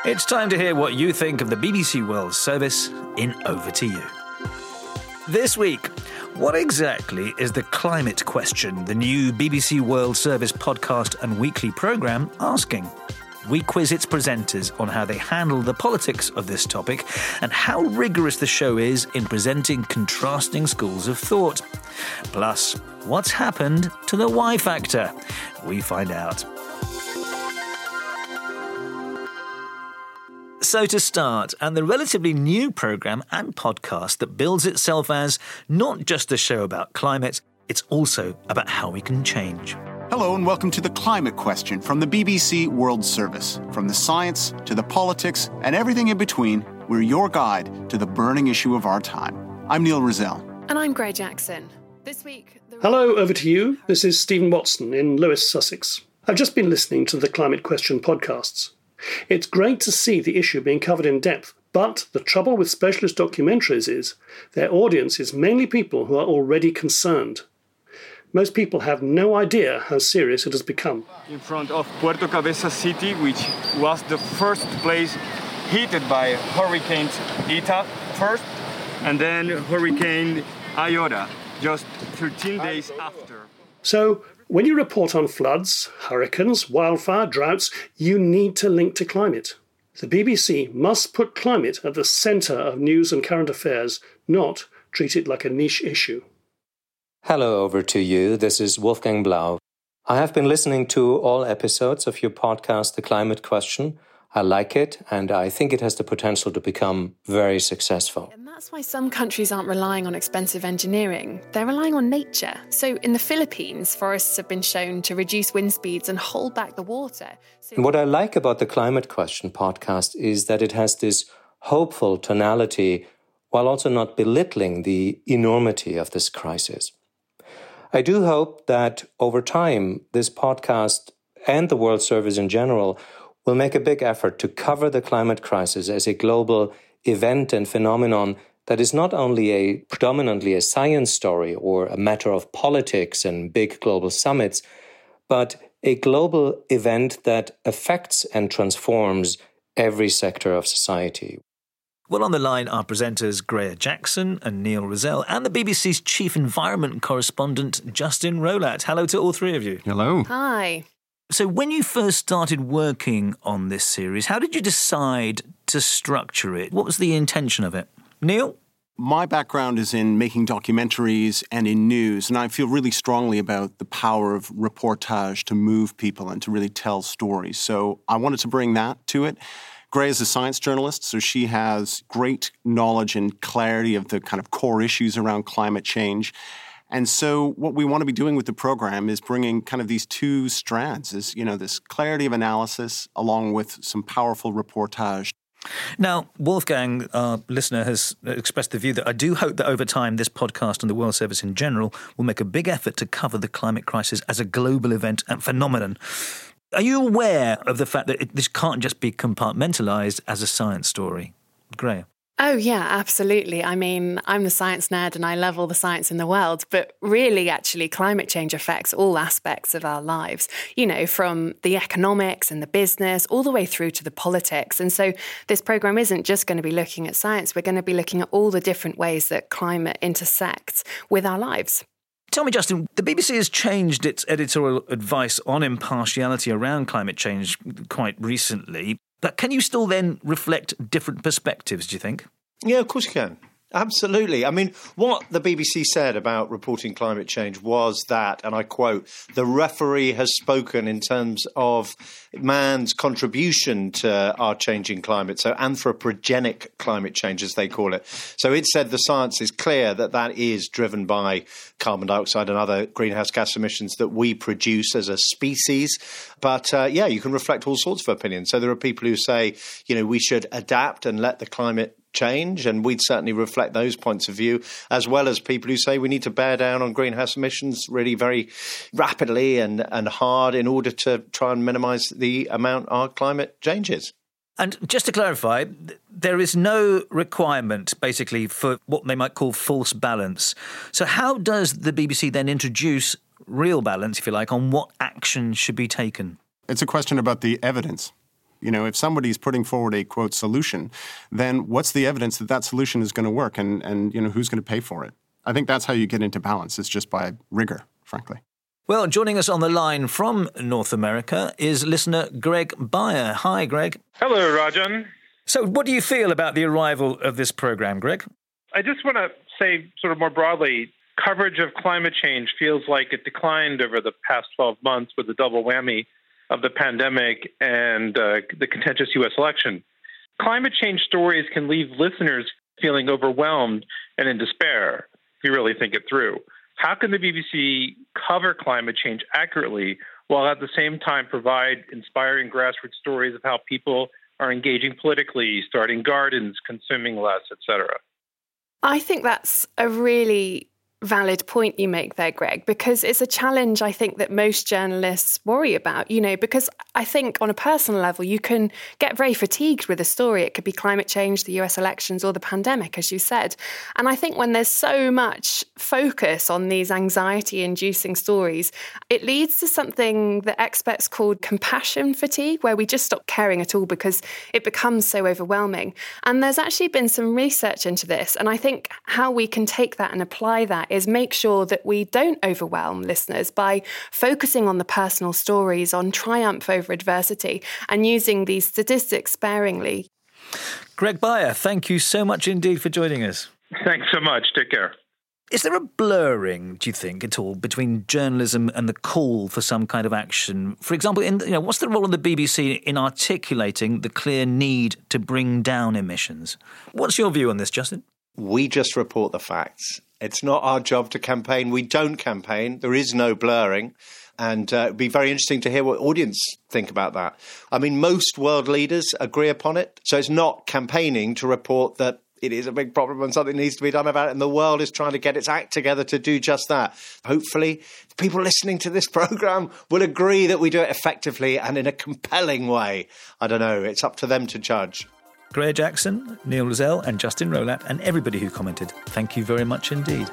It's time to hear what you think of the BBC World Service in Over to You. This week, what exactly is the climate question, the new BBC World Service podcast and weekly programme asking? We quiz its presenters on how they handle the politics of this topic and how rigorous the show is in presenting contrasting schools of thought. Plus, what's happened to the Y factor? We find out. So to start, and the relatively new programme and podcast that bills itself as not just a show about climate, it's also about how we can change. Hello and welcome to The Climate Question from the BBC World Service. From the science to the politics and everything in between, we're your guide to the burning issue of our time. I'm Neil Rizal. And I'm Gray Jackson. This week... Hello, Over to You. This is Stephen Watson in Lewes, Sussex. I've just been listening to the Climate Question podcasts. It's great to see the issue being covered in depth, but the trouble with specialist documentaries is their audience is mainly people who are already concerned. Most people have no idea how serious it has become. In front of Puerto Cabeza City, which was the first place hit by Hurricane Eta first, and then Hurricane Iota, just 13 days after. So, when you report on floods, hurricanes, wildfire, droughts, you need to link to climate. The BBC must put climate at the centre of news and current affairs, not treat it like a niche issue. Hello, Over to You. This is Wolfgang Blau. I have been listening to all episodes of your podcast, The Climate Question. I like it, and I think it has the potential to become very successful. And that's why some countries aren't relying on expensive engineering. They're relying on nature. So in the Philippines, forests have been shown to reduce wind speeds and hold back the water. What I like about the Climate Question podcast is that it has this hopeful tonality while also not belittling the enormity of this crisis. I do hope that over time, this podcast and the World Service in general will make a big effort to cover the climate crisis as a global event and phenomenon that is not only predominantly a science story or a matter of politics and big global summits, but a global event that affects and transforms every sector of society. Well, on the line are presenters Gray Jackson and Neil Rizal and the BBC's chief environment correspondent Justin Rowlatt. Hello to all three of you. Hello. Hi. So when you first started working on this series, how did you decide to structure it? What was the intention of it? Neil? My background is in making documentaries and in news, and I feel really strongly about the power of reportage to move people and to really tell stories. So I wanted to bring that to it. Gray is a science journalist, so she has great knowledge and clarity of the kind of core issues around climate change. And so what we want to be doing with the program is bringing kind of these two strands, is, you know, this clarity of analysis along with some powerful reportage. Now, Wolfgang, our listener, has expressed the view that I do hope that over time this podcast and the World Service in general will make a big effort to cover the climate crisis as a global event and phenomenon. Are you aware of the fact that this can't just be compartmentalised as a science story? Gray? Oh, yeah, absolutely. I mean, I'm the science nerd and I love all the science in the world, but really, actually, climate change affects all aspects of our lives, you know, from the economics and the business all the way through to the politics. And so this programme isn't just going to be looking at science. We're going to be looking at all the different ways that climate intersects with our lives. Tell me, Justin, the BBC has changed its editorial advice on impartiality around climate change quite recently. But can you still then reflect different perspectives, do you think? Yeah, of course you can. Absolutely. I mean, what the BBC said about reporting climate change was that, and I quote, the referee has spoken in terms of man's contribution to our changing climate, so anthropogenic climate change, as they call it. So it said the science is clear that that is driven by carbon dioxide and other greenhouse gas emissions that we produce as a species. But yeah, you can reflect all sorts of opinions. So there are people who say, you know, we should adapt and let the climate change, and we'd certainly reflect those points of view, as well as people who say we need to bear down on greenhouse emissions really very rapidly and hard in order to try and minimise the amount our climate changes. And just to clarify, there is no requirement, basically, for what they might call false balance. So how does the BBC then introduce real balance, if you like, on what action should be taken? It's a question about the evidence. If somebody's putting forward a, quote, solution, then what's the evidence that that solution is going to work and who's going to pay for it? I think that's how you get into balance. It's just by rigor, frankly. Well, joining us on the line from North America is listener Greg Beyer. Hi, Greg. Hello, Rajan. So what do you feel about the arrival of this program, Greg? I just want to say sort of more broadly, coverage of climate change feels like it declined over the past 12 months with the double whammy of the pandemic and the contentious U.S. election. Climate change stories can leave listeners feeling overwhelmed and in despair if you really think it through. How can the BBC cover climate change accurately while at the same time provide inspiring grassroots stories of how people are engaging politically, starting gardens, consuming less, etc.? I think that's a really valid point you make there, Greg, because it's a challenge I think that most journalists worry about, because I think on a personal level, you can get very fatigued with a story. It could be climate change, the US elections, or the pandemic, as you said. And I think when there's so much focus on these anxiety-inducing stories, it leads to something that experts call compassion fatigue, where we just stop caring at all because it becomes so overwhelming. And there's actually been some research into this. And I think how we can take that and apply that is make sure that we don't overwhelm listeners by focusing on the personal stories, on triumph over adversity, and using these statistics sparingly. Greg Beyer, thank you so much indeed for joining us. Thanks so much. Take care. Is there a blurring, do you think, at all, between journalism and the call for some kind of action? For example, what's the role of the BBC in articulating the clear need to bring down emissions? What's your view on this, Justin? We just report the facts. It's not our job to campaign. We don't campaign. There is no blurring. And it'd be very interesting to hear what audience think about that. I mean, most world leaders agree upon it. So it's not campaigning to report that it is a big problem and something needs to be done about it. And the world is trying to get its act together to do just that. Hopefully, people listening to this programme will agree that we do it effectively and in a compelling way. I don't know. It's up to them to judge. Greer Jackson, Neil Rozelle and Justin Rowlatt and everybody who commented, thank you very much indeed.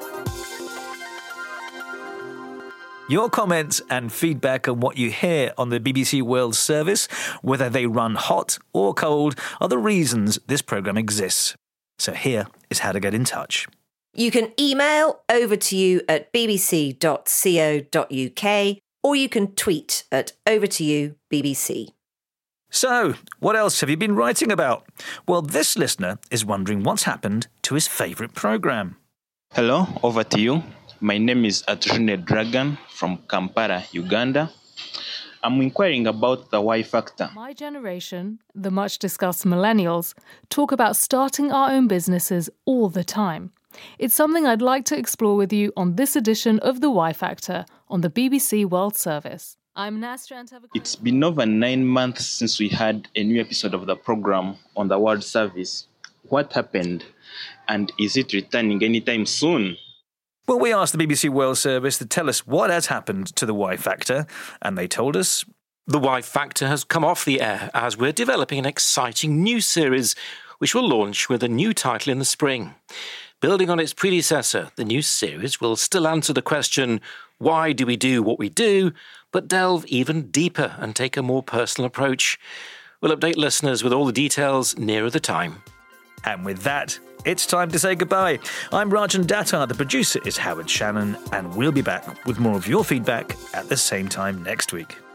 Your comments and feedback on what you hear on the BBC World Service, whether they run hot or cold, are the reasons this programme exists. So here is how to get in touch. You can email over to you at bbc.co.uk or you can tweet at over to you BBC. So, what else have you been writing about? Well, this listener is wondering what's happened to his favourite programme. Hello, over to you. My name is Atrune Dragan from Kampala, Uganda. I'm inquiring about the Y factor. My generation, the much-discussed millennials, talk about starting our own businesses all the time. It's something I'd like to explore with you on this edition of The Y Factor on the BBC World Service. I'm Nastra. It's been over 9 months since we had a new episode of the program on the World Service. What happened? And is it returning anytime soon? Well, we asked the BBC World Service to tell us what has happened to the Y Factor, and they told us... The Y Factor has come off the air as we're developing an exciting new series which will launch with a new title in the spring. Building on its predecessor, the new series will still answer the question, why do we do what we do, but delve even deeper and take a more personal approach. We'll update listeners with all the details nearer the time. And with that, it's time to say goodbye. I'm Rajan Datar, the producer is Howard Shannon, and we'll be back with more of your feedback at the same time next week.